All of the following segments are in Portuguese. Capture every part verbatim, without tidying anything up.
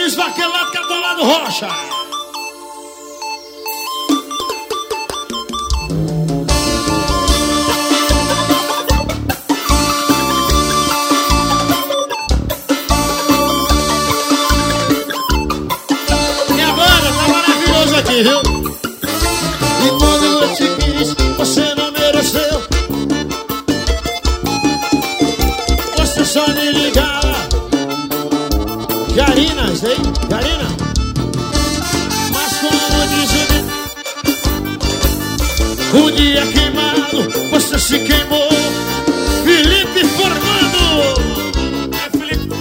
Esbaquelado, Catolado Rocha. Minha banda tá maravilhoso aqui, viu? E quando eu te quis, você não mereceu. Você só me ligava. Jarina, isso aí? Jarina? Mas quando disse um dia queimado, você se queimou. Felipe Formando. É Felipe.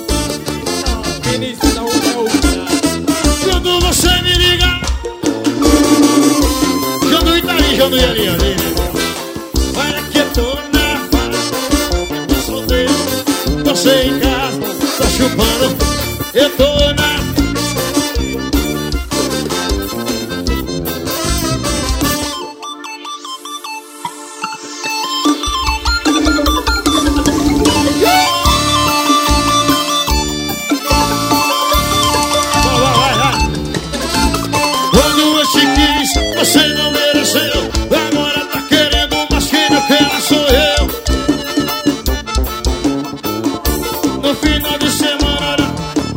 Quando você me liga, já não está ali, já não ia ali, ali. Olha que eu tô na fase, tô solteiro, tô sem casa, tô chupando. Eu tô na... Vai, vai, vai. Quando eu te quis, você não mereceu. Agora tá querendo, mas quem não quer sou eu. No final de semana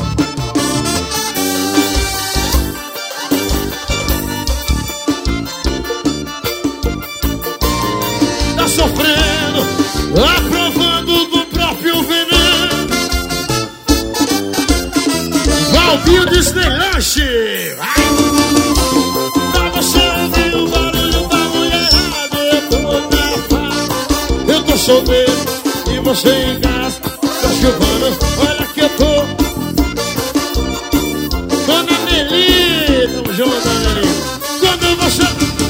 tá sofrendo, aprovando do próprio veneno. Valvinho Disneylanche. Pra você ouvir o barulho da mulherada. Eu tô na paz, eu tô solteiro e você em casa tá chupando. Olha que eu tô. Dona Meli, tamo junto, Dona Meli. Quando você...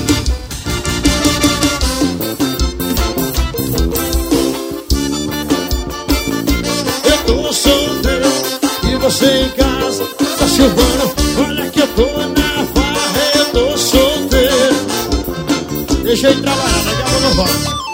Você em casa, tá chovendo. Olha que eu tô na farra, eu tô solteiro. Deixa ele trabalhar, daqui a pouco eu volto.